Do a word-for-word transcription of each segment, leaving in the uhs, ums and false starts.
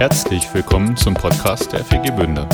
Herzlich willkommen zum Podcast der F E G Bünde.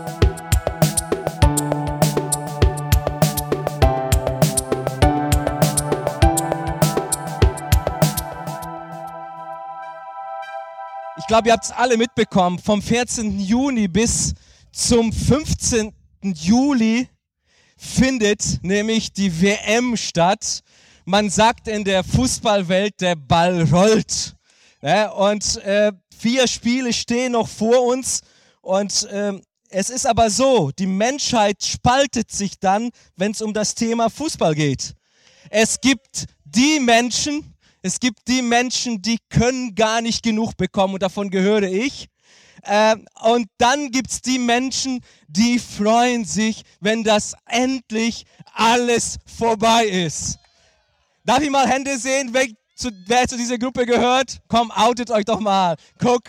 Ich glaube, ihr habt es alle mitbekommen, vom vierzehnten Juni bis zum fünfzehnten Juli findet nämlich die W M statt. Man sagt in der Fußballwelt, der Ball rollt. Ja, und äh, vier Spiele stehen noch vor uns. Und äh, es ist aber so, die Menschheit spaltet sich dann, wenn es um das Thema Fußball geht. Es gibt die Menschen, es gibt die Menschen, die können gar nicht genug bekommen, und davon gehöre ich. Äh, und dann gibt es die Menschen, die freuen sich, wenn das endlich alles vorbei ist. Darf ich mal Hände sehen, wer zu, wer zu dieser Gruppe gehört? Komm, outet euch doch mal. Guck,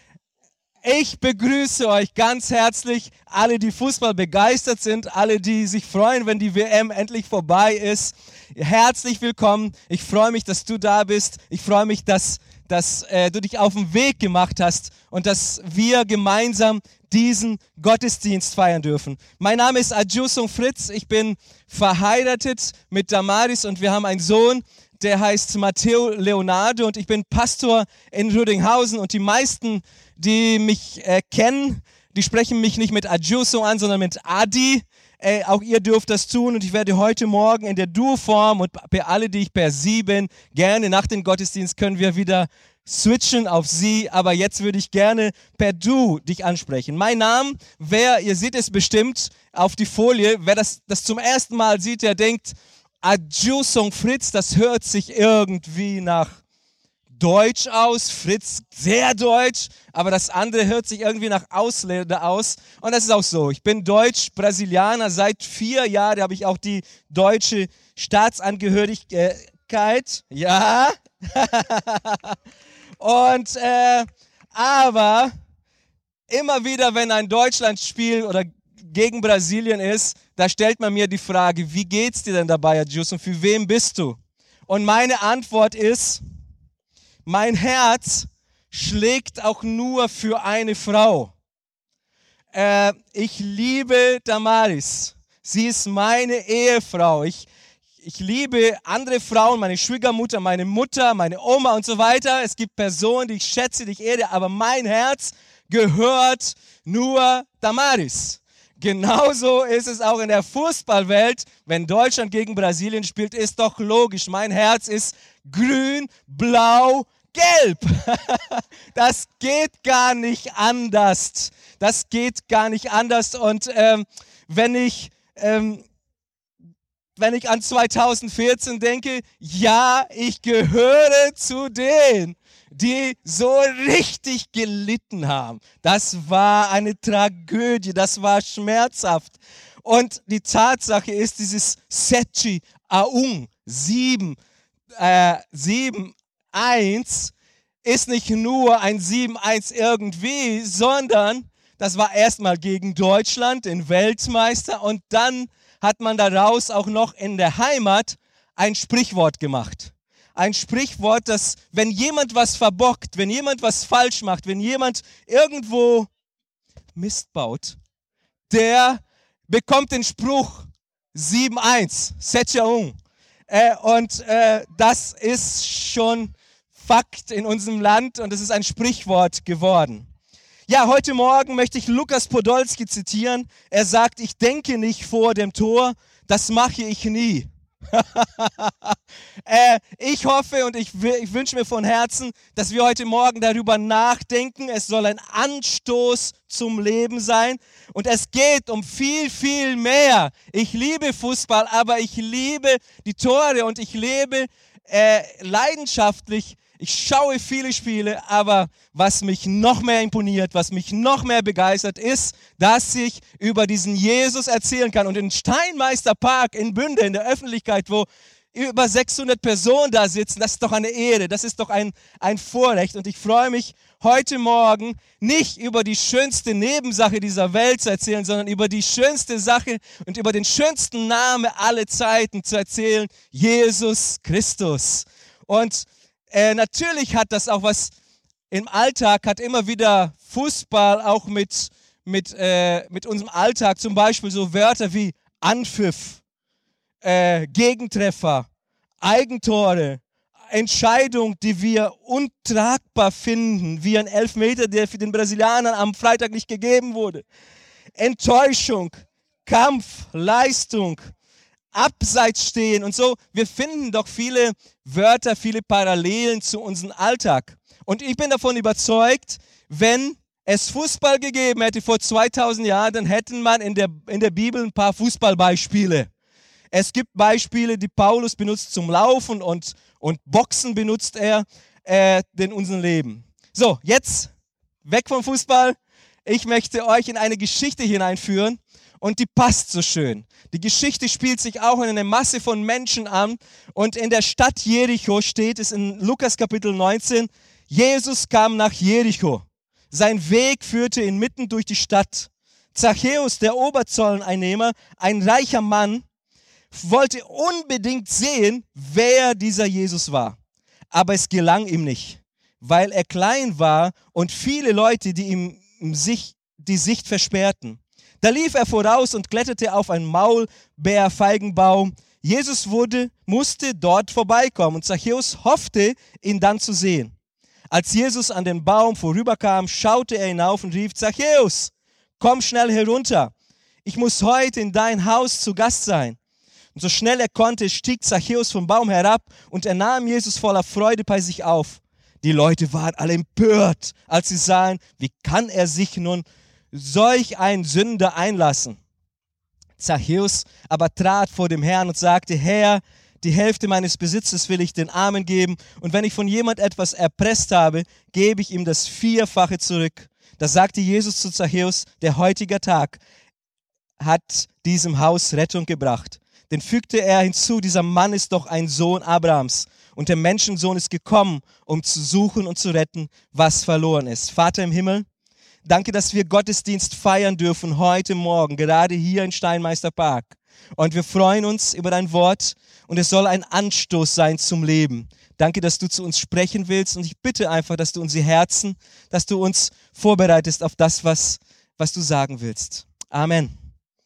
ich begrüße euch ganz herzlich, alle, die Fußball begeistert sind, alle, die sich freuen, wenn die W M endlich vorbei ist. Herzlich willkommen. Ich freue mich, dass du da bist. Ich freue mich, dass, dass äh, du dich auf den Weg gemacht hast und dass wir gemeinsam diesen Gottesdienst feiern dürfen. Mein Name ist Adjusung Fritz, ich bin verheiratet mit Damaris und wir haben einen Sohn, der heißt Matteo Leonardo, und ich bin Pastor in Rödinghausen, und die meisten, die mich äh, kennen, die sprechen mich nicht mit Adjusung an, sondern mit Adi. Äh, auch ihr dürft das tun, und ich werde heute Morgen in der Du-Form und bei alle, die ich per Sie bin, gerne nach dem Gottesdienst können wir wieder switchen auf Sie, aber jetzt würde ich gerne per Du dich ansprechen. Mein Name, wer, ihr seht es bestimmt auf die Folie, wer das, das zum ersten Mal sieht, der denkt, Adjusung Fritz, das hört sich irgendwie nach Deutsch aus, Fritz sehr deutsch, aber das andere hört sich irgendwie nach Ausländer aus, und das ist auch so. Ich bin Deutsch-Brasilianer, seit vier Jahren habe ich auch die deutsche Staatsangehörigkeit, ja, und äh, aber immer wieder, wenn ein Deutschlandspiel oder gegen Brasilien ist, da stellt man mir die Frage, wie geht's dir denn dabei, Adjusung, für wen bist du? Und meine Antwort ist, mein Herz schlägt auch nur für eine Frau. Äh, ich liebe Damaris. Sie ist meine Ehefrau. Ich, ich liebe andere Frauen, meine Schwiegermutter, meine Mutter, meine Oma und so weiter. Es gibt Personen, die ich schätze, die ich ehre, aber mein Herz gehört nur Damaris. Genauso ist es auch in der Fußballwelt. Wenn Deutschland gegen Brasilien spielt, ist doch logisch. Mein Herz ist grün, blau, gelb. Das geht gar nicht anders. Das geht gar nicht anders. Und ähm, wenn ich, ähm, wenn ich an zweitausendvierzehn denke, ja, ich gehöre zu denen, die so richtig gelitten haben. Das war eine Tragödie, das war schmerzhaft. Und die Tatsache ist, dieses Sete a um, sieben, äh, sieben, eins, ist nicht nur ein sieben eins irgendwie, sondern das war erstmal gegen Deutschland, den Weltmeister, und dann hat man daraus auch noch in der Heimat ein Sprichwort gemacht. Ein Sprichwort, dass wenn jemand was verbockt, wenn jemand was falsch macht, wenn jemand irgendwo Mist baut, der bekommt den Spruch sieben eins, Sete a um. Äh, und äh, das ist schon Fakt in unserem Land, und es ist ein Sprichwort geworden. Ja, heute Morgen möchte ich Lukas Podolski zitieren. Er sagt, ich denke nicht vor dem Tor, das mache ich nie. äh, ich hoffe und ich, ich wünsche mir von Herzen, dass wir heute Morgen darüber nachdenken. Es soll ein Anstoß zum Leben sein, und es geht um viel, viel mehr. Ich liebe Fußball, aber ich liebe die Tore, und ich lebe äh, leidenschaftlich. Ich schaue viele Spiele, aber was mich noch mehr imponiert, was mich noch mehr begeistert, ist, dass ich über diesen Jesus erzählen kann. Und im Steinmeister Park in Bünde, in der Öffentlichkeit, wo über sechshundert Personen da sitzen, das ist doch eine Ehre, das ist doch ein, ein Vorrecht. Und ich freue mich, heute Morgen nicht über die schönste Nebensache dieser Welt zu erzählen, sondern über die schönste Sache und über den schönsten Namen aller Zeiten zu erzählen, Jesus Christus. Und Äh, natürlich hat das auch was im Alltag hat immer wieder Fußball auch mit, mit, äh, mit unserem Alltag zum Beispiel so Wörter wie Anpfiff, äh, Gegentreffer, Eigentore, Entscheidung, die wir untragbar finden, wie ein Elfmeter, der für den Brasilianern am Freitag nicht gegeben wurde. Enttäuschung, Kampf, Leistung, Abseits stehen und so. Wir finden doch viele Wörter, viele Parallelen zu unserem Alltag. Und ich bin davon überzeugt, wenn es Fußball gegeben hätte vor zweitausend Jahren, dann hätten man in der, in der Bibel ein paar Fußballbeispiele. Es gibt Beispiele, die Paulus benutzt zum Laufen und, und Boxen benutzt er äh, in unserem Leben. So, jetzt weg vom Fußball. Ich möchte euch in eine Geschichte hineinführen und die passt so schön. Die Geschichte spielt sich auch in einer Masse von Menschen an und in der Stadt Jericho steht es in Lukas Kapitel neunzehn, Jesus kam nach Jericho. Sein Weg führte ihn mitten durch die Stadt. Zachäus, der Oberzolleinnehmer, ein reicher Mann, wollte unbedingt sehen, wer dieser Jesus war. Aber es gelang ihm nicht, weil er klein war und viele Leute, die ihm sich, die Sicht versperrten. Da lief er voraus und kletterte auf einen Maulbeerfeigenbaum. Jesus wurde, musste dort vorbeikommen und Zachäus hoffte, ihn dann zu sehen. Als Jesus an den Baum vorüberkam, schaute er hinauf und rief, Zachäus, komm schnell herunter. Ich muss heute in dein Haus zu Gast sein. Und so schnell er konnte, stieg Zachäus vom Baum herab und er nahm Jesus voller Freude bei sich auf. Die Leute waren alle empört, als sie sahen, wie kann er sich nun solch einen Sünder einlassen. Zachäus aber trat vor dem Herrn und sagte, Herr, die Hälfte meines Besitzes will ich den Armen geben und wenn ich von jemand etwas erpresst habe, gebe ich ihm das Vierfache zurück. Da sagte Jesus zu Zachäus, der heutige Tag hat diesem Haus Rettung gebracht. Dann fügte er hinzu, dieser Mann ist doch ein Sohn Abrahams und der Menschensohn ist gekommen, um zu suchen und zu retten, was verloren ist. Vater im Himmel, danke, dass wir Gottesdienst feiern dürfen heute Morgen, gerade hier in Steinmeister Park. Und wir freuen uns über dein Wort und es soll ein Anstoß sein zum Leben. Danke, dass du zu uns sprechen willst und ich bitte einfach, dass du unsere Herzen, dass du uns vorbereitest auf das, was, was du sagen willst. Amen.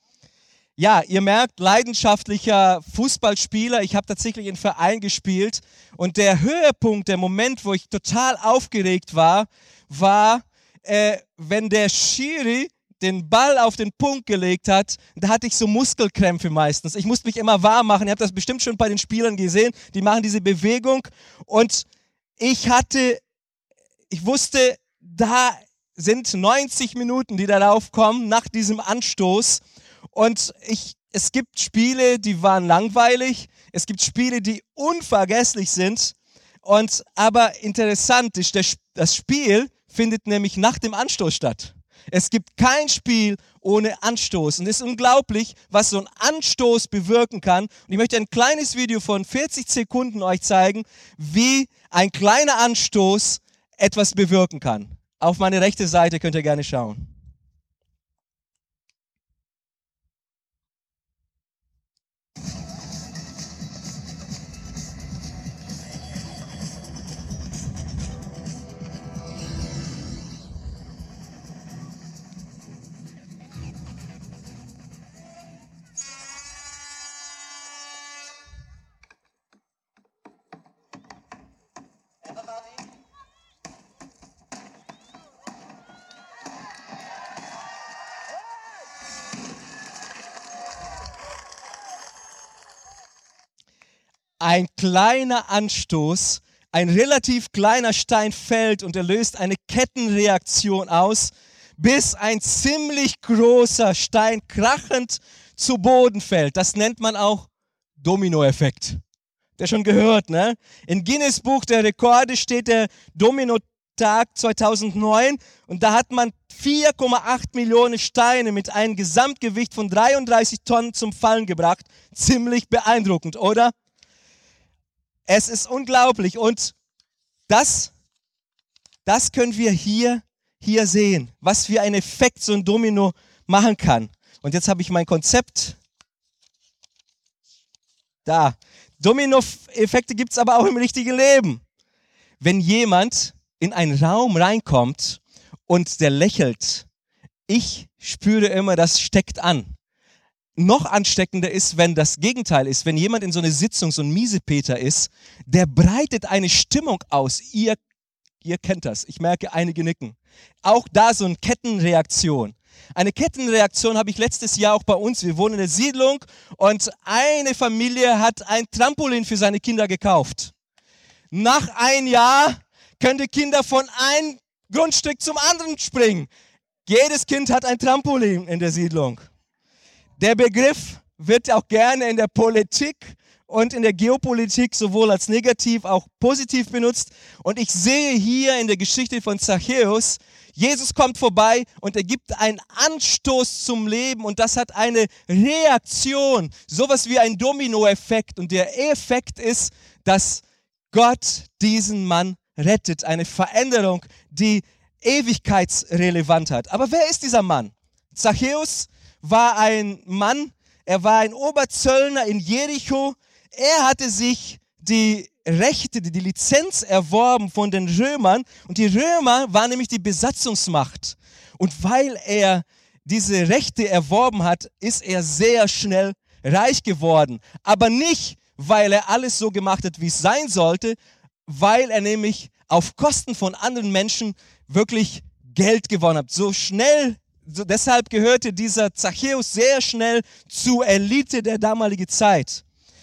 Ja, ihr merkt, leidenschaftlicher Fußballspieler. Ich habe tatsächlich im Verein gespielt und der Höhepunkt, der Moment, wo ich total aufgeregt war, war, äh, wenn der Schiri den Ball auf den Punkt gelegt hat, da hatte ich so Muskelkrämpfe meistens. Ich musste mich immer warm machen. Ihr habt das bestimmt schon bei den Spielern gesehen. Die machen diese Bewegung und ich hatte, ich wusste, da sind neunzig Minuten, die darauf kommen, nach diesem Anstoß. Und ich, es gibt Spiele, die waren langweilig. Es gibt Spiele, die unvergesslich sind. Und, aber interessant ist, das Spiel findet nämlich nach dem Anstoß statt. Es gibt kein Spiel ohne Anstoß. Und es ist unglaublich, was so ein Anstoß bewirken kann. Und ich möchte ein kleines Video von vierzig Sekunden euch zeigen, wie ein kleiner Anstoß etwas bewirken kann. Auf meine rechte Seite könnt ihr gerne schauen. Ein kleiner Anstoß, ein relativ kleiner Stein fällt und er löst eine Kettenreaktion aus, bis ein ziemlich großer Stein krachend zu Boden fällt. Das nennt man auch Dominoeffekt. Habt ihr schon gehört, ne? Im Guinness Buch der Rekorde steht der Dominotag zweitausendneun und da hat man vier Komma acht Millionen Steine mit einem Gesamtgewicht von dreiunddreißig Tonnen zum Fallen gebracht. Ziemlich beeindruckend, oder? Es ist unglaublich und das, das können wir hier, hier sehen, was für einen Effekt so ein Domino machen kann. Und jetzt habe ich mein Konzept da. Domino-Effekte gibt es aber auch im richtigen Leben. Wenn jemand in einen Raum reinkommt und der lächelt, ich spüre immer, das steckt an. Noch ansteckender ist, wenn das Gegenteil ist, wenn jemand in so eine Sitzung, so ein Miesepeter ist, der breitet eine Stimmung aus. Ihr, ihr kennt das, ich merke, einige nicken. Auch da so eine Kettenreaktion. Eine Kettenreaktion habe ich letztes Jahr auch bei uns. Wir wohnen in der Siedlung und eine Familie hat ein Trampolin für seine Kinder gekauft. Nach einem Jahr können die Kinder von einem Grundstück zum anderen springen. Jedes Kind hat ein Trampolin in der Siedlung. Der Begriff wird auch gerne in der Politik und in der Geopolitik sowohl als negativ, auch positiv benutzt. Und ich sehe hier in der Geschichte von Zachäus, Jesus kommt vorbei und er gibt einen Anstoß zum Leben und das hat eine Reaktion, sowas wie ein Dominoeffekt. Und der Effekt ist, dass Gott diesen Mann rettet. Eine Veränderung, die ewigkeitsrelevant hat. Aber wer ist dieser Mann? Zachäus war ein Mann, er war ein Oberzöllner in Jericho. Er hatte sich die Rechte, die Lizenz erworben von den Römern. Und die Römer waren nämlich die Besatzungsmacht. Und weil er diese Rechte erworben hat, ist er sehr schnell reich geworden. Aber nicht, weil er alles so gemacht hat, wie es sein sollte, weil er nämlich auf Kosten von anderen Menschen wirklich Geld gewonnen hat. So schnell, so deshalb gehörte dieser Zachäus sehr schnell zur Elite der damaligen Zeit.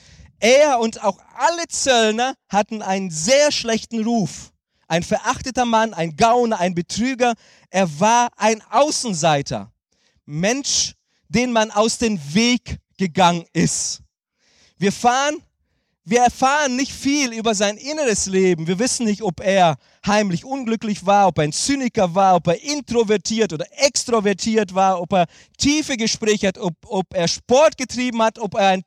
Er und auch alle Zöllner hatten einen sehr schlechten Ruf. Ein verachteter Mann, ein Gauner, ein Betrüger. Er war ein Außenseiter. Mensch, den man aus dem Weg gegangen ist. Wir fahren Wir erfahren nicht viel über sein inneres Leben. Wir wissen nicht, ob er heimlich unglücklich war, ob er ein Zyniker war, ob er introvertiert oder extrovertiert war, ob er tiefe Gespräche hat, ob, ob er Sport getrieben hat, ob er, ein,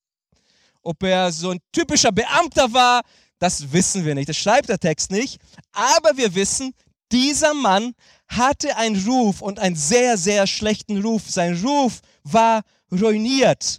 ob er so ein typischer Beamter war. Das wissen wir nicht, das schreibt der Text nicht. Aber wir wissen, dieser Mann hatte einen Ruf und einen sehr, sehr schlechten Ruf. Sein Ruf war ruiniert.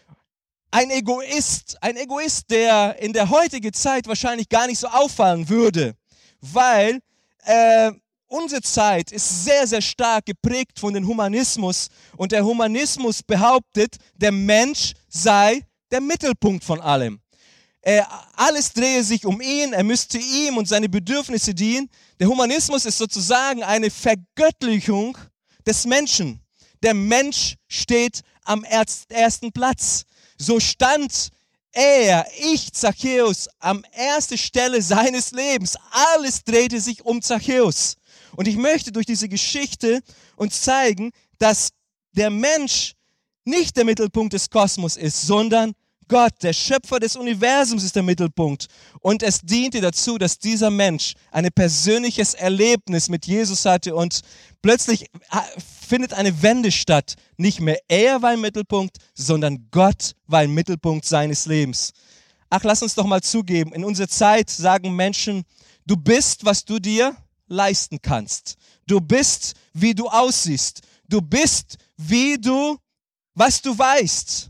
Ein Egoist, ein Egoist, der in der heutigen Zeit wahrscheinlich gar nicht so auffallen würde, weil äh, unsere Zeit ist sehr, sehr stark geprägt von dem Humanismus und der Humanismus behauptet, der Mensch sei der Mittelpunkt von allem. Äh, alles drehe sich um ihn, er müsste ihm und seine Bedürfnisse dienen. Der Humanismus ist sozusagen eine Vergöttlichung des Menschen. Der Mensch steht am ersten Platz. So stand er, ich, Zachäus, am ersten Stelle seines Lebens. Alles drehte sich um Zachäus. Und ich möchte durch diese Geschichte uns zeigen, dass der Mensch nicht der Mittelpunkt des Kosmos ist, sondern Gott, der Schöpfer des Universums, ist der Mittelpunkt. Und es diente dazu, dass dieser Mensch ein persönliches Erlebnis mit Jesus hatte und plötzlich findet eine Wende statt. Nicht mehr er war im Mittelpunkt, sondern Gott war im Mittelpunkt seines Lebens. Ach, lass uns doch mal zugeben, in unserer Zeit sagen Menschen, du bist, was du dir leisten kannst. Du bist, wie du aussiehst. Du bist, wie du, was du weißt.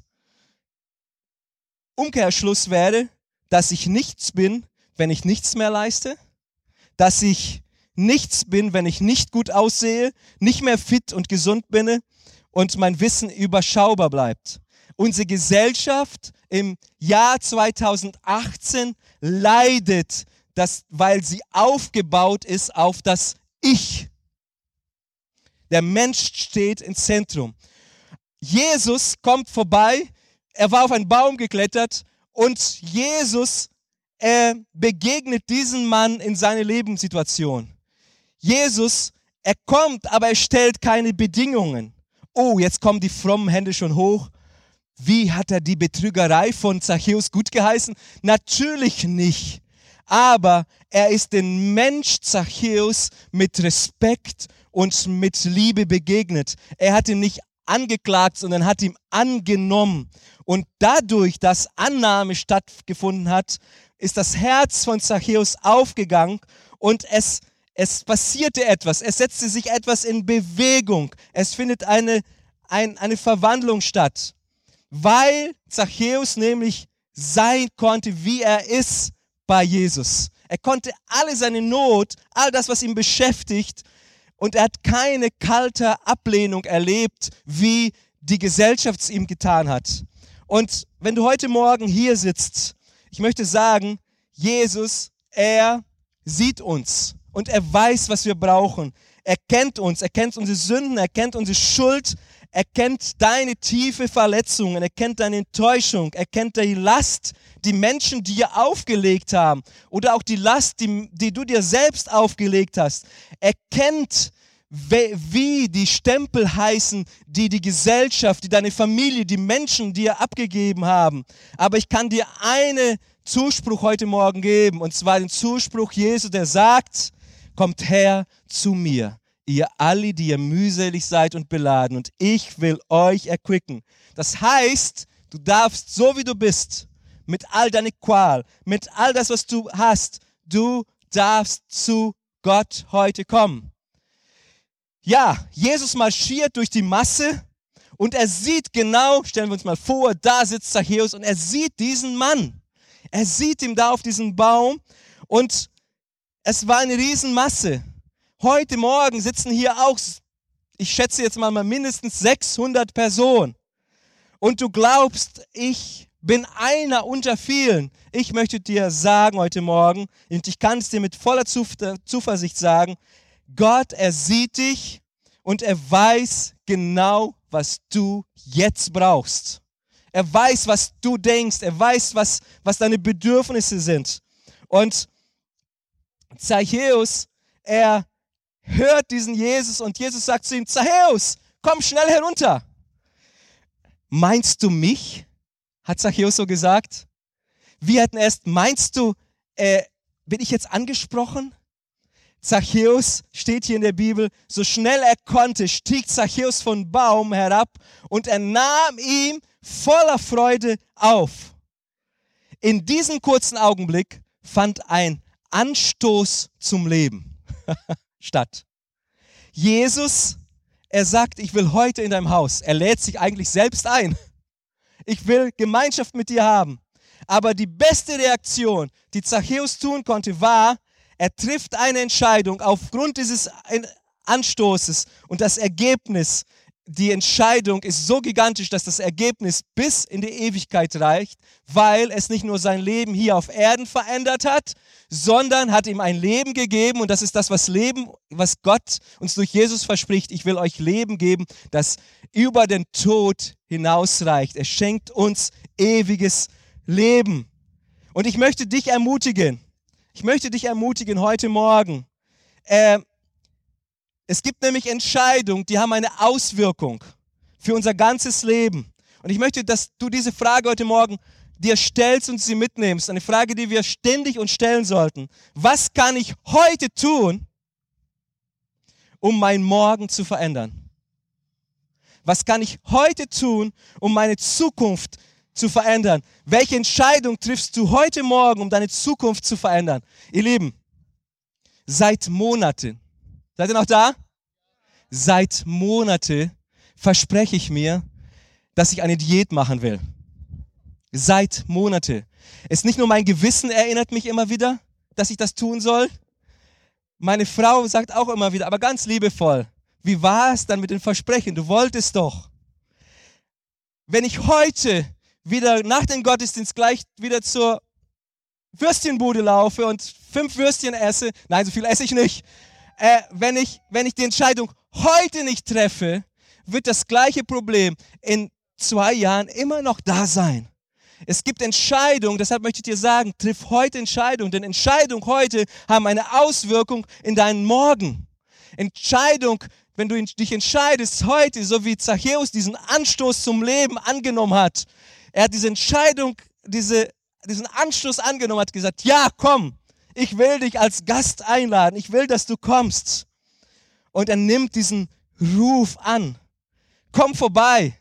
Umkehrschluss wäre, dass ich nichts bin, wenn ich nichts mehr leiste, dass ich nichts bin, wenn ich nicht gut aussehe, nicht mehr fit und gesund bin und mein Wissen überschaubar bleibt. Unsere Gesellschaft im Jahr zweitausendachtzehn leidet, das, weil sie aufgebaut ist auf das Ich. Der Mensch steht im Zentrum. Jesus kommt vorbei. Er war auf einen Baum geklettert und Jesus äh, begegnet diesen Mann in seiner Lebenssituation. Jesus, er kommt, aber er stellt keine Bedingungen. Oh, jetzt kommen die frommen Hände schon hoch. Wie hat er die Betrügerei von Zachäus gut geheißen? Natürlich nicht. Aber er ist dem Mensch Zachäus mit Respekt und mit Liebe begegnet. Er hat ihn nicht angeklagt, sondern hat ihn angenommen. Und dadurch, dass Annahme stattgefunden hat, ist das Herz von Zachäus aufgegangen und es, es passierte etwas. Es setzte sich etwas in Bewegung. Es findet eine, ein, eine Verwandlung statt, weil Zachäus nämlich sein konnte, wie er ist bei Jesus. Er konnte alle seine Not, all das, was ihn beschäftigt, und er hat keine kalte Ablehnung erlebt, wie die Gesellschaft es ihm getan hat. Und wenn du heute Morgen hier sitzt, ich möchte sagen, Jesus, er sieht uns und er weiß, was wir brauchen. Er kennt uns, er kennt unsere Sünden, er kennt unsere Schuld, er kennt deine tiefe Verletzungen, er kennt deine Enttäuschung, er kennt die Last, die Menschen dir aufgelegt haben oder auch die Last, die, die du dir selbst aufgelegt hast. Er kennt, wie die Stempel heißen, die die Gesellschaft, die deine Familie, die Menschen dir abgegeben haben. Aber ich kann dir einen Zuspruch heute Morgen geben, und zwar den Zuspruch Jesu, der sagt, kommt her zu mir, ihr alle, die ihr mühselig seid und beladen, und ich will euch erquicken. Das heißt, du darfst, so wie du bist, mit all deiner Qual, mit all das, was du hast, du darfst zu Gott heute kommen. Ja, Jesus marschiert durch die Masse und er sieht genau, stellen wir uns mal vor, da sitzt Zachäus und er sieht diesen Mann. Er sieht ihn da auf diesem Baum und es war eine Riesenmasse. Heute Morgen sitzen hier auch, ich schätze jetzt mal, mal mindestens sechshundert Personen. Und du glaubst, ich bin einer unter vielen. Ich möchte dir sagen heute Morgen, und ich kann es dir mit voller Zuversicht sagen, Gott, er sieht dich und er weiß genau, was du jetzt brauchst. Er weiß, was du denkst. Er weiß, was, was deine Bedürfnisse sind. Und Zachäus, er hört diesen Jesus und Jesus sagt zu ihm, Zachäus, komm schnell herunter. Meinst du mich? Hat Zachäus so gesagt. Wir hatten erst, meinst du, äh, bin ich jetzt angesprochen? Zachäus steht hier in der Bibel, so schnell er konnte, stieg Zachäus vom Baum herab und er nahm ihm voller Freude auf. In diesem kurzen Augenblick fand ein Anstoß zum Leben statt. Jesus, er sagt, ich will heute in deinem Haus. Er lädt sich eigentlich selbst ein. Ich will Gemeinschaft mit dir haben. Aber die beste Reaktion, die Zachäus tun konnte, war, er trifft eine Entscheidung aufgrund dieses Anstoßes und das Ergebnis, die Entscheidung ist so gigantisch, dass das Ergebnis bis in die Ewigkeit reicht, weil es nicht nur sein Leben hier auf Erden verändert hat, sondern hat ihm ein Leben gegeben und das ist das, was Leben, was Gott uns durch Jesus verspricht. Ich will euch Leben geben, das über den Tod hinausreicht. Er schenkt uns ewiges Leben. Und ich möchte dich ermutigen, ich möchte dich ermutigen heute Morgen. Äh, es gibt nämlich Entscheidungen, die haben eine Auswirkung für unser ganzes Leben. Und ich möchte, dass du diese Frage heute Morgen dir stellst und sie mitnimmst. Eine Frage, die wir ständig uns stellen sollten. Was kann ich heute tun, um mein Morgen zu verändern? Was kann ich heute tun, um meine Zukunft zu verändern? Welche Entscheidung triffst du heute Morgen, um deine Zukunft zu verändern? Ihr Lieben, seit Monaten, seid ihr noch da? Seit Monaten verspreche ich mir, dass ich eine Diät machen will. Seit Monaten. Es ist nicht nur mein Gewissen erinnert mich immer wieder, dass ich das tun soll. Meine Frau sagt auch immer wieder, aber ganz liebevoll, wie war es dann mit den Versprechen? Du wolltest doch. Wenn ich heute wieder nach dem Gottesdienst gleich wieder zur Würstchenbude laufe und fünf Würstchen esse, nein, so viel esse ich nicht, äh, wenn ich, wenn ich die Entscheidung heute nicht treffe, wird das gleiche Problem in zwei Jahren immer noch da sein. Es gibt Entscheidungen, deshalb möchte ich dir sagen, triff heute Entscheidungen, denn Entscheidungen heute haben eine Auswirkung in deinen Morgen. Entscheidung, wenn du dich entscheidest heute, so wie Zachäus diesen Anstoß zum Leben angenommen hat, er hat diese Entscheidung, diese, diesen Anstoß angenommen, hat gesagt, ja, komm, ich will dich als Gast einladen, ich will, dass du kommst. Und er nimmt diesen Ruf an. Komm vorbei.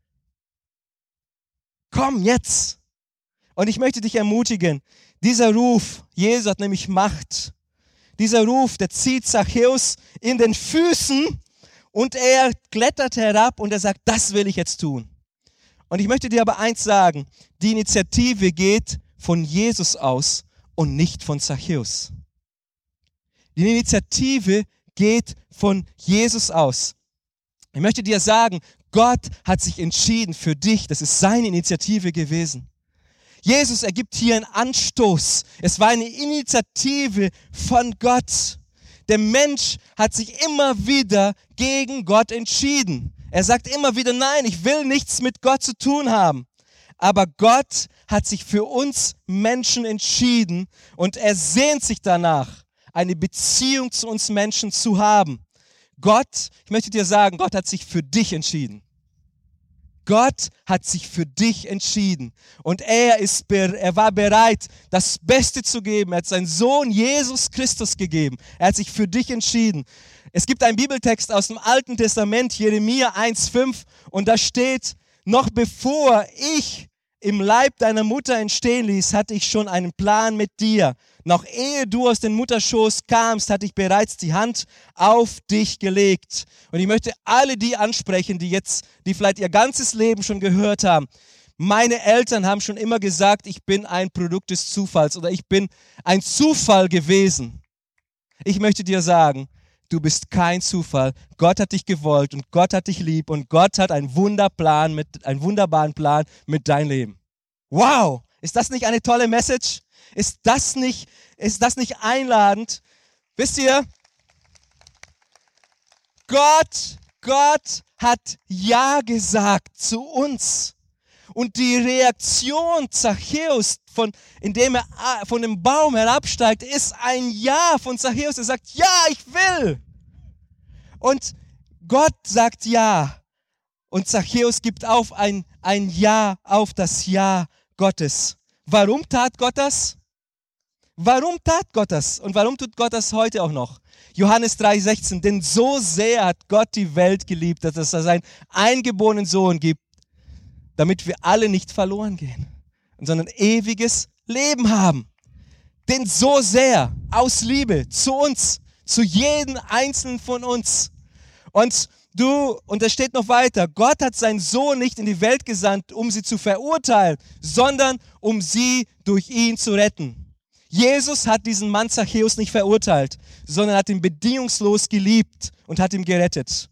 Komm jetzt. Und ich möchte dich ermutigen, dieser Ruf, Jesus hat nämlich Macht. Dieser Ruf, der zieht Zachäus in den Füßen und er klettert herab und er sagt, das will ich jetzt tun. Und ich möchte dir aber eins sagen, die Initiative geht von Jesus aus und nicht von Zachäus. Die Initiative geht von Jesus aus. Ich möchte dir sagen, Gott hat sich entschieden für dich. Das ist seine Initiative gewesen. Jesus ergibt hier einen Anstoß. Es war eine Initiative von Gott. Der Mensch hat sich immer wieder gegen Gott entschieden. Er sagt immer wieder, nein, ich will nichts mit Gott zu tun haben. Aber Gott hat sich für uns Menschen entschieden und er sehnt sich danach, eine Beziehung zu uns Menschen zu haben. Gott, ich möchte dir sagen, Gott hat sich für dich entschieden. Gott hat sich für dich entschieden und er, ist, er war bereit, das Beste zu geben. Er hat seinen Sohn Jesus Christus gegeben. Er hat sich für dich entschieden. Es gibt einen Bibeltext aus dem Alten Testament, Jeremia eins fünf, und da steht, noch bevor ich im Leib deiner Mutter entstehen ließ, hatte ich schon einen Plan mit dir. Noch ehe du aus dem Mutterschoß kamst, hatte ich bereits die Hand auf dich gelegt. Und ich möchte alle die ansprechen, die jetzt, die vielleicht ihr ganzes Leben schon gehört haben. Meine Eltern haben schon immer gesagt, ich bin ein Produkt des Zufalls oder ich bin ein Zufall gewesen. Ich möchte dir sagen, du bist kein Zufall. Gott hat dich gewollt und Gott hat dich lieb und Gott hat einen Wunderplan mit, einen wunderbaren Plan mit deinem Leben. Wow! Ist das nicht eine tolle Message? Ist das nicht, ist das nicht einladend? Wisst ihr, Gott, Gott hat Ja gesagt zu uns. Und die Reaktion Zachäus, von, indem er von dem Baum herabsteigt, ist ein Ja von Zachäus. Er sagt, ja, ich will. Und Gott sagt Ja. Und Zachäus gibt auf ein, ein Ja auf das Ja Gottes. Warum tat Gott das? Warum tat Gott das? Und warum tut Gott das heute auch noch? Johannes drei sechzehn, denn so sehr hat Gott die Welt geliebt, dass es seinen eingeborenen Sohn gibt, damit wir alle nicht verloren gehen, sondern ewiges Leben haben. Denn so sehr, aus Liebe zu uns, zu jedem Einzelnen von uns. Und du, und es steht noch weiter, Gott hat seinen Sohn nicht in die Welt gesandt, um sie zu verurteilen, sondern um sie durch ihn zu retten. Jesus hat diesen Mann Zachäus nicht verurteilt, sondern hat ihn bedingungslos geliebt und hat ihn gerettet.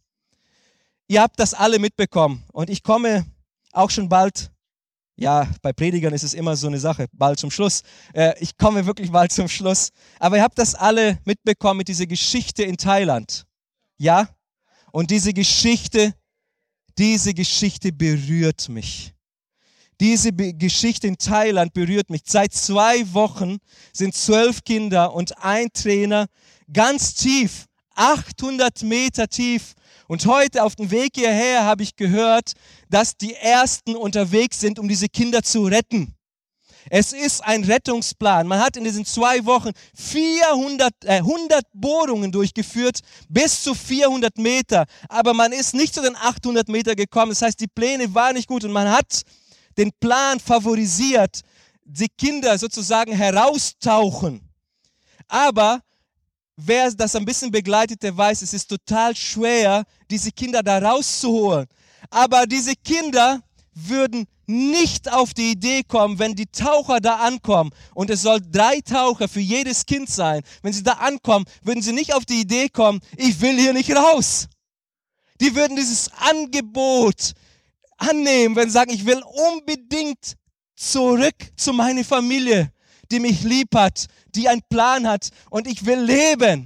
Ihr habt das alle mitbekommen und ich komme auch schon bald, ja, bei Predigern ist es immer so eine Sache, bald zum Schluss. Äh, ich komme wirklich bald zum Schluss. Aber ihr habt das alle mitbekommen mit dieser Geschichte in Thailand. Ja? Und diese Geschichte, diese Geschichte berührt mich. Diese Be- Geschichte in Thailand berührt mich. Seit zwei Wochen sind zwölf Kinder und ein Trainer ganz tief, achthundert Meter tief. Und heute auf dem Weg hierher habe ich gehört, dass die Ersten unterwegs sind, um diese Kinder zu retten. Es ist ein Rettungsplan. Man hat in diesen zwei Wochen vierhundert, äh, hundert Bohrungen durchgeführt, bis zu vierhundert Meter. Aber man ist nicht zu den achthundert Meter gekommen. Das heißt, die Pläne waren nicht gut und man hat den Plan favorisiert, die Kinder sozusagen heraustauchen. Aber wer das ein bisschen begleitet, der weiß, es ist total schwer, diese Kinder da rauszuholen. Aber diese Kinder würden nicht auf die Idee kommen, wenn die Taucher da ankommen, und es soll drei Taucher für jedes Kind sein, wenn sie da ankommen, würden sie nicht auf die Idee kommen, ich will hier nicht raus. Die würden dieses Angebot annehmen, wenn sie sagen, ich will unbedingt zurück zu meiner Familie, die mich lieb hat, die einen Plan hat und ich will leben.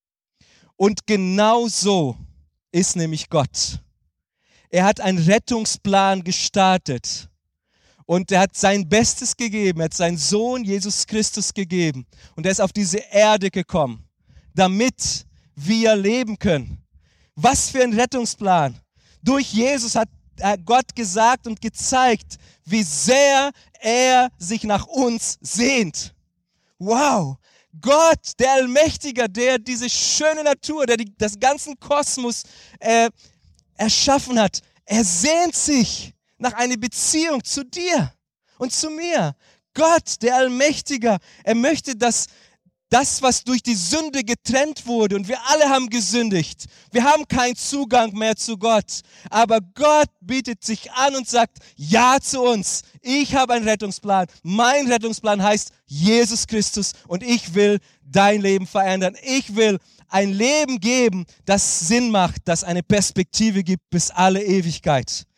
Und genau so ist nämlich Gott. Er hat einen Rettungsplan gestartet und er hat sein Bestes gegeben, er hat seinen Sohn Jesus Christus gegeben und er ist auf diese Erde gekommen, damit wir leben können. Was für ein Rettungsplan. Durch Jesus hat Gott gesagt und gezeigt, wie sehr er sich nach uns sehnt. Wow, Gott, der Allmächtige, der diese schöne Natur, der die, das ganzen Kosmos äh, erschaffen hat, er sehnt sich nach einer Beziehung zu dir und zu mir. Gott, der Allmächtige, er möchte, dass Das, was durch die Sünde getrennt wurde, und wir alle haben gesündigt. Wir haben keinen Zugang mehr zu Gott. Aber Gott bietet sich an und sagt ja zu uns. Ich habe einen Rettungsplan. Mein Rettungsplan heißt Jesus Christus und ich will dein Leben verändern. Ich will ein Leben geben, das Sinn macht, das eine Perspektive gibt bis alle Ewigkeit.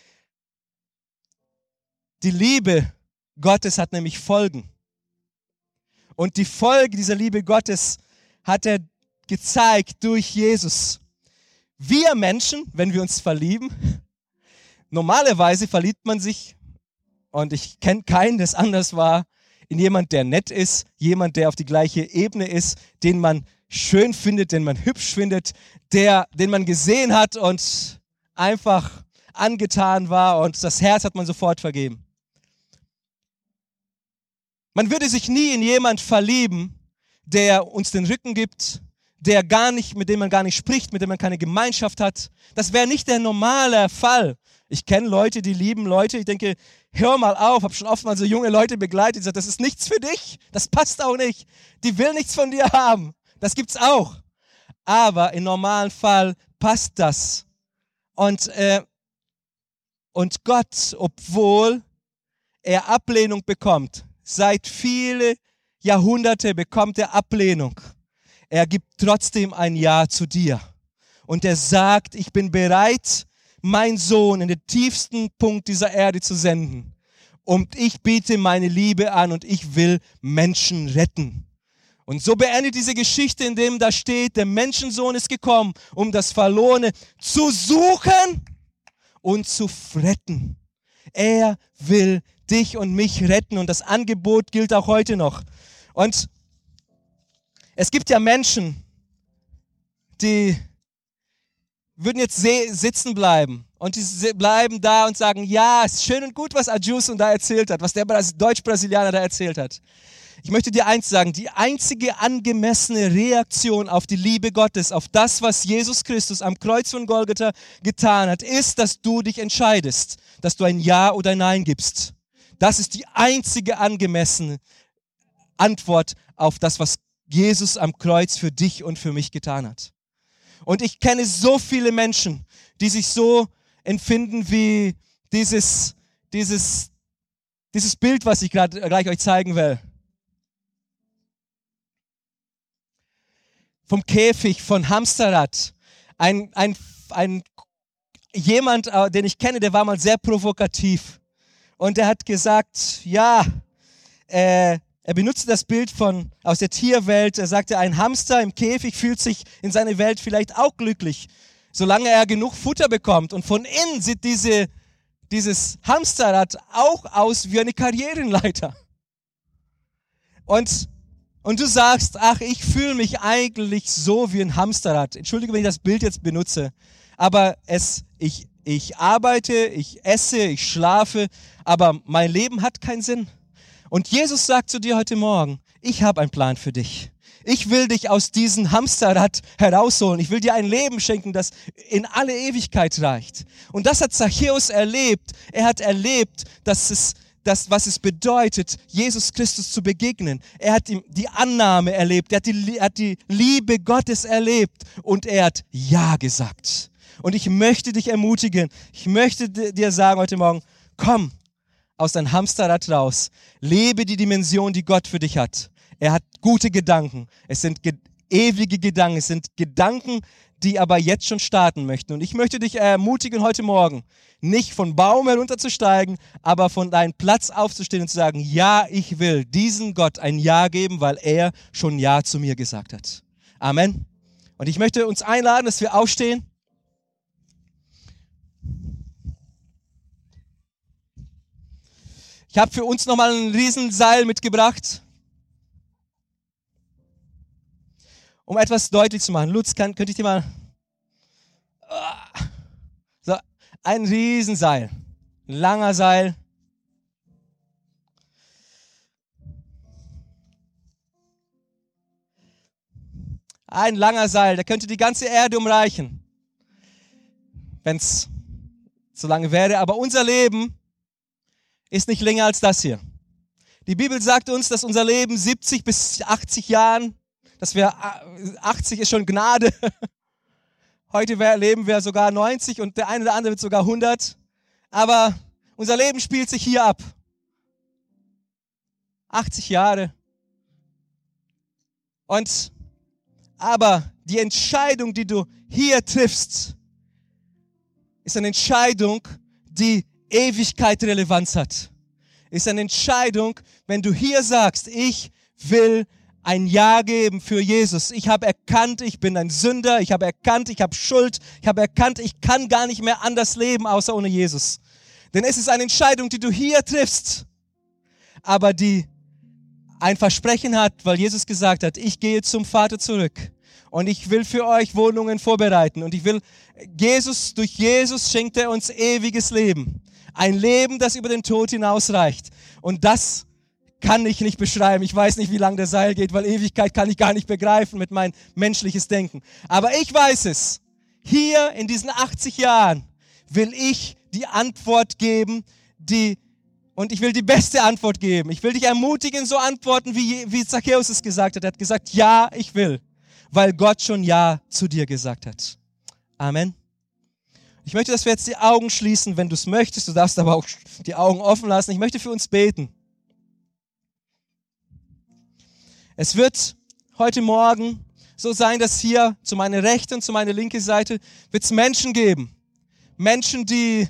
Die Liebe Gottes hat nämlich Folgen. Und die Folge dieser Liebe Gottes hat er gezeigt durch Jesus. Wir Menschen, wenn wir uns verlieben, normalerweise verliebt man sich, und ich kenne keinen, der es anders war, in jemand, der nett ist, jemand, der auf die gleiche Ebene ist, den man schön findet, den man hübsch findet, der, den man gesehen hat und einfach angetan war und das Herz hat man sofort vergeben. Man würde sich nie in jemand verlieben, der uns den Rücken gibt, der gar nicht, mit dem man gar nicht spricht, mit dem man keine Gemeinschaft hat. Das wäre nicht der normale Fall. Ich kenne Leute, die lieben Leute. Ich denke, hör mal auf, habe schon oft mal so junge Leute begleitet, die gesagt, das ist nichts für dich, das passt auch nicht. Die will nichts von dir haben. Das gibt's auch. Aber im normalen Fall passt das. Und, äh, und Gott, obwohl er Ablehnung bekommt, seit viele Jahrhunderte bekommt er Ablehnung. Er gibt trotzdem ein Ja zu dir. Und er sagt, ich bin bereit, meinen Sohn in den tiefsten Punkt dieser Erde zu senden. Und ich biete meine Liebe an und ich will Menschen retten. Und so beendet diese Geschichte, in dem da steht, der Menschensohn ist gekommen, um das Verlorene zu suchen und zu retten. Er will dich und mich retten und das Angebot gilt auch heute noch. Und es gibt ja Menschen, die würden jetzt sitzen bleiben und die bleiben da und sagen, ja, es ist schön und gut, was Adjuson da erzählt hat, was der Deutsch-Brasilianer da erzählt hat. Ich möchte dir eins sagen, die einzige angemessene Reaktion auf die Liebe Gottes, auf das, was Jesus Christus am Kreuz von Golgatha getan hat, ist, dass du dich entscheidest, dass du ein Ja oder ein Nein gibst. Das ist die einzige angemessene Antwort auf das, was Jesus am Kreuz für dich und für mich getan hat. Und ich kenne so viele Menschen, die sich so empfinden wie dieses, dieses, dieses Bild, was ich gerade gleich euch zeigen will. Vom Käfig, von Hamsterrad. Ein, ein, ein, jemand, den ich kenne, der war mal sehr provokativ. Und er hat gesagt, ja, äh, er benutzte das Bild von, aus der Tierwelt. Er sagte, ein Hamster im Käfig fühlt sich in seiner Welt vielleicht auch glücklich, solange er genug Futter bekommt. Und von innen sieht diese, dieses Hamsterrad auch aus wie eine Karrierenleiter. Und, und du sagst, ach, ich fühle mich eigentlich so wie ein Hamsterrad. Entschuldige, wenn ich das Bild jetzt benutze. Aber es, ich, ich arbeite, ich esse, ich schlafe, aber mein Leben hat keinen Sinn. Und Jesus sagt zu dir heute Morgen, ich habe einen Plan für dich. Ich will dich aus diesem Hamsterrad herausholen. Ich will dir ein Leben schenken, das in alle Ewigkeit reicht. Und das hat Zachäus erlebt. Er hat erlebt, dass es, dass, was es bedeutet, Jesus Christus zu begegnen. Er hat die Annahme erlebt. Er hat die, er hat die Liebe Gottes erlebt. Und er hat Ja gesagt. Und ich möchte dich ermutigen. Ich möchte dir sagen heute Morgen, komm aus deinem Hamsterrad raus. Lebe die Dimension, die Gott für dich hat. Er hat gute Gedanken. Es sind ge- ewige Gedanken. Es sind Gedanken, die aber jetzt schon starten möchten. Und ich möchte dich ermutigen heute Morgen, nicht von Baum herunterzusteigen, aber von deinem Platz aufzustehen und zu sagen, ja, ich will diesem Gott ein Ja geben, weil er schon Ja zu mir gesagt hat. Amen. Und ich möchte uns einladen, dass wir aufstehen. Ich habe für uns nochmal ein Riesenseil mitgebracht, um etwas deutlich zu machen. Lutz, kann, könnte ich dir mal... So, ein Riesenseil, ein langer Seil. Ein langer Seil, der könnte die ganze Erde umreichen, wenn es so lange wäre. Aber unser Leben ist nicht länger als das hier. Die Bibel sagt uns, dass unser Leben siebzig bis achtzig Jahren, dass wir, achtzig ist schon Gnade. Heute leben wir sogar neunzig und der eine oder andere wird sogar hundert. Aber unser Leben spielt sich hier ab. achtzig Jahre. Und, aber die Entscheidung, die du hier triffst, ist eine Entscheidung, die Ewigkeit-Relevanz hat. Ist eine Entscheidung, wenn du hier sagst, ich will ein Ja geben für Jesus. Ich habe erkannt, ich bin ein Sünder. Ich habe erkannt, ich habe Schuld. Ich habe erkannt, ich kann gar nicht mehr anders leben, außer ohne Jesus. Denn es ist eine Entscheidung, die du hier triffst, aber die ein Versprechen hat, weil Jesus gesagt hat, ich gehe zum Vater zurück und ich will für euch Wohnungen vorbereiten und ich will, Jesus, durch Jesus schenkt er uns ewiges Leben. Ein Leben, das über den Tod hinausreicht. Und das kann ich nicht beschreiben. Ich weiß nicht, wie lang der Seil geht, weil Ewigkeit kann ich gar nicht begreifen mit meinem menschliches Denken. Aber ich weiß es. Hier in diesen achtzig Jahren will ich die Antwort geben, die Und ich will die beste Antwort geben. Ich will dich ermutigen, so antworten, wie, wie Zachäus es gesagt hat. Er hat gesagt, ja, ich will, weil Gott schon Ja zu dir gesagt hat. Amen. Ich möchte, dass wir jetzt die Augen schließen, wenn du es möchtest. Du darfst aber auch die Augen offen lassen. Ich möchte für uns beten. Es wird heute Morgen so sein, dass hier zu meiner rechten und zu meiner linken Seite wird es Menschen geben. Menschen, die,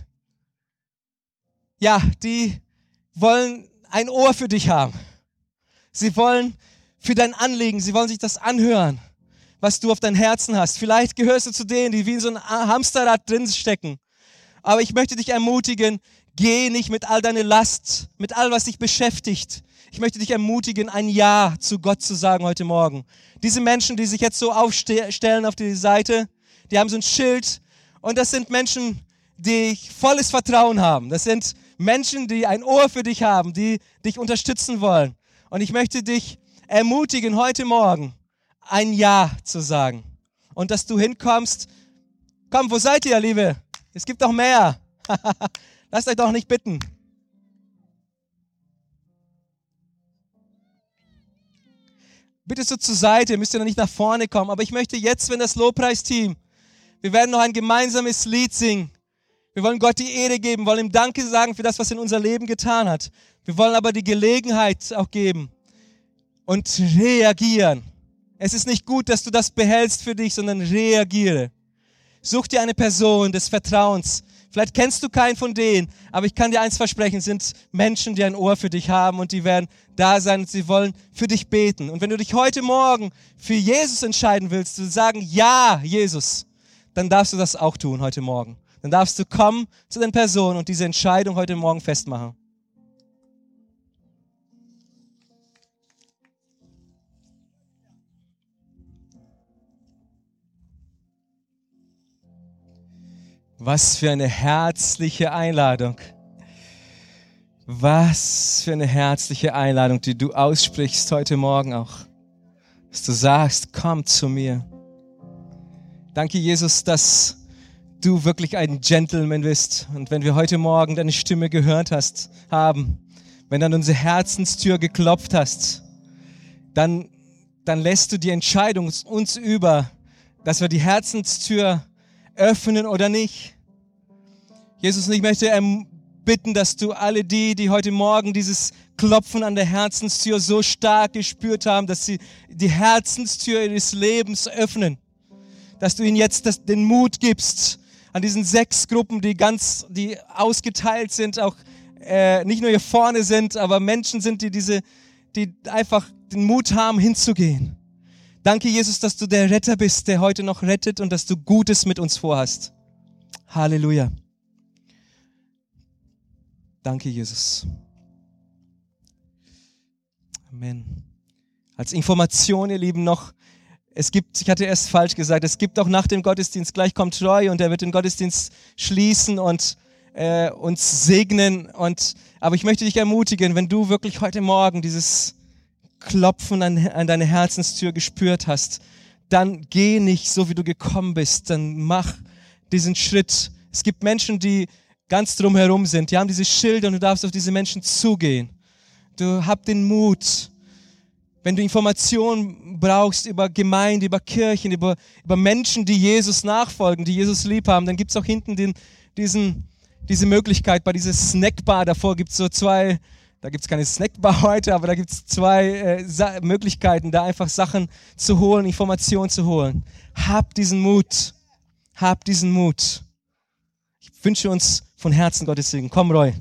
ja, die wollen ein Ohr für dich haben. Sie wollen für dein Anliegen, sie wollen sich das anhören, was du auf dein Herzen hast. Vielleicht gehörst du zu denen, die wie in so ein Hamsterrad drin stecken. Aber ich möchte dich ermutigen, geh nicht mit all deiner Last, mit all, was dich beschäftigt. Ich möchte dich ermutigen, ein Ja zu Gott zu sagen heute Morgen. Diese Menschen, die sich jetzt so aufstellen auf die Seite, die haben so ein Schild und das sind Menschen, die volles Vertrauen haben. Das sind Menschen, die ein Ohr für dich haben, die dich unterstützen wollen. Und ich möchte dich ermutigen, heute Morgen ein Ja zu sagen. Und dass du hinkommst. Komm, wo seid ihr, Liebe? Es gibt noch mehr. Lasst euch doch nicht bitten. Bitte so zur Seite, ihr müsst ja noch nicht nach vorne kommen. Aber ich möchte jetzt, wenn das Lobpreisteam, wir werden noch ein gemeinsames Lied singen. Wir wollen Gott die Ehre geben, wollen ihm Danke sagen für das, was er in unser Leben getan hat. Wir wollen aber die Gelegenheit auch geben und reagieren. Es ist nicht gut, dass du das behältst für dich, sondern reagiere. Such dir eine Person des Vertrauens. Vielleicht kennst du keinen von denen, aber ich kann dir eins versprechen, es sind Menschen, die ein Ohr für dich haben und die werden da sein und sie wollen für dich beten. Und wenn du dich heute Morgen für Jesus entscheiden willst, zu sagen, ja, Jesus, dann darfst du das auch tun heute Morgen. Dann darfst du kommen zu den Personen und diese Entscheidung heute Morgen festmachen. Was für eine herzliche Einladung. Was für eine herzliche Einladung, die du aussprichst heute Morgen auch. Dass du sagst, komm zu mir. Danke, Jesus, dass du wirklich ein Gentleman bist. Und wenn wir heute Morgen deine Stimme gehört hast, haben, wenn du an unsere Herzenstür geklopft hast, dann, dann lässt du die Entscheidung uns über, dass wir die Herzenstür öffnen oder nicht. Jesus, und ich möchte bitten, dass du alle die, die heute Morgen dieses Klopfen an der Herzenstür so stark gespürt haben, dass sie die Herzenstür ihres Lebens öffnen, dass du ihnen jetzt das, den Mut gibst, an diesen sechs Gruppen, die ganz, die ausgeteilt sind, auch äh, nicht nur hier vorne sind, aber Menschen sind, die diese, die einfach den Mut haben, hinzugehen. Danke, Jesus, dass du der Retter bist, der heute noch rettet und dass du Gutes mit uns vorhast. Halleluja. Danke, Jesus. Amen. Als Information, ihr Lieben, noch, es gibt, ich hatte erst falsch gesagt, es gibt auch nach dem Gottesdienst, gleich kommt Troy und er wird den Gottesdienst schließen und äh, uns segnen. Und, aber ich möchte dich ermutigen, wenn du wirklich heute Morgen dieses Klopfen an, an deine Herzenstür gespürt hast, dann geh nicht so, wie du gekommen bist, dann mach diesen Schritt. Es gibt Menschen, die ganz drumherum sind, die haben diese Schilder und du darfst auf diese Menschen zugehen. du hab den Mut. Wenn du Informationen brauchst über Gemeinde, über Kirchen, über, über Menschen, die Jesus nachfolgen, die Jesus lieb haben, dann gibt es auch hinten den, diesen, diese Möglichkeit, bei dieser Snackbar, davor gibt es so zwei, da gibt es keine Snackbar heute, aber da gibt es zwei äh, Sa- Möglichkeiten, da einfach Sachen zu holen, Informationen zu holen. Hab diesen Mut, hab diesen Mut. Ich wünsche uns von Herzen Gottes Segen. Komm, Roy.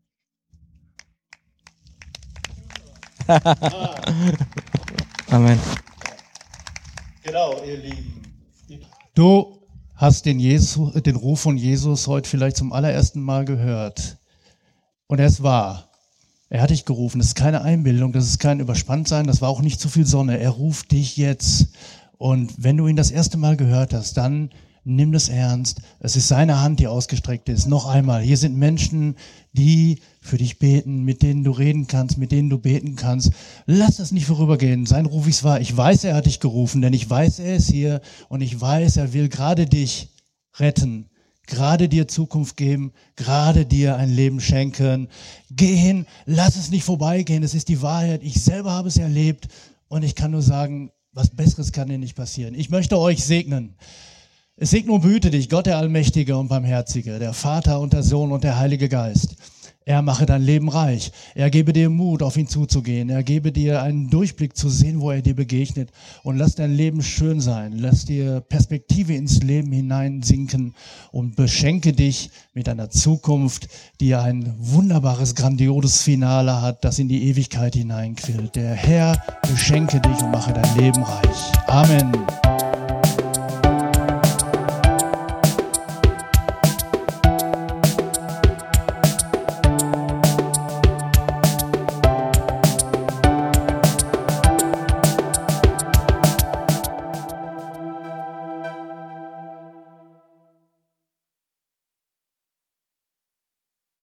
Amen. Genau, ihr Lieben. Du hast den, Jesus, den Ruf von Jesus heute vielleicht zum allerersten Mal gehört. Und er ist wahr. Er hat dich gerufen. Das ist keine Einbildung, das ist kein Überspanntsein, das war auch nicht zu viel Sonne. Er ruft dich jetzt. Und wenn du ihn das erste Mal gehört hast, dann nimm das ernst. Es ist seine Hand, die ausgestreckt ist. Noch einmal, hier sind Menschen, die für dich beten, mit denen du reden kannst, mit denen du beten kannst. Lass das nicht vorübergehen. Sein Ruf ist wahr. Ich weiß, er hat dich gerufen, denn ich weiß, er ist hier und ich weiß, er will gerade dich retten, gerade dir Zukunft geben, gerade dir ein Leben schenken. Geh hin, lass es nicht vorbeigehen. Es ist die Wahrheit. Ich selber habe es erlebt und ich kann nur sagen, was Besseres kann dir nicht passieren. Ich möchte euch segnen. Es segne und behüte dich, Gott der Allmächtige und Barmherzige, der Vater und der Sohn und der Heilige Geist. Er mache dein Leben reich. Er gebe dir Mut, auf ihn zuzugehen. Er gebe dir einen Durchblick zu sehen, wo er dir begegnet. Und lass dein Leben schön sein. Lass dir Perspektive ins Leben hineinsinken und beschenke dich mit einer Zukunft, die ein wunderbares, grandioses Finale hat, das in die Ewigkeit hineinquillt. Der Herr beschenke dich und mache dein Leben reich. Amen.